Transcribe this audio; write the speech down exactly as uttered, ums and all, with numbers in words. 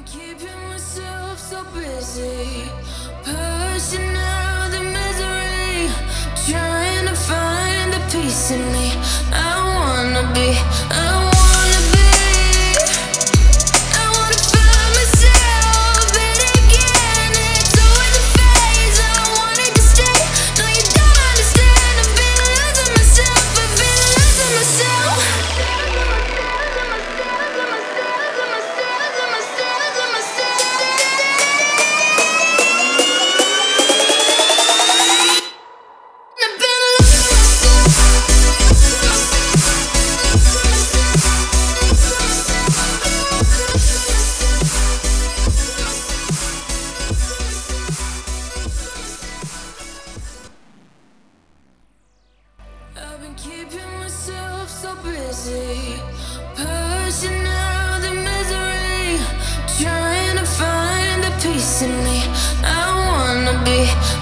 Keeping myself so busy, pushing out the misery, trying to find the peace in me. I wanna be, I wanna be, I wanna find myself, but again, it's always a phase. I wanted to stay, no, you don't understand. I've been losing myself, I've been losing myself. I've been keeping myself so busy, pushing out the misery, trying to find the peace in me. I wanna be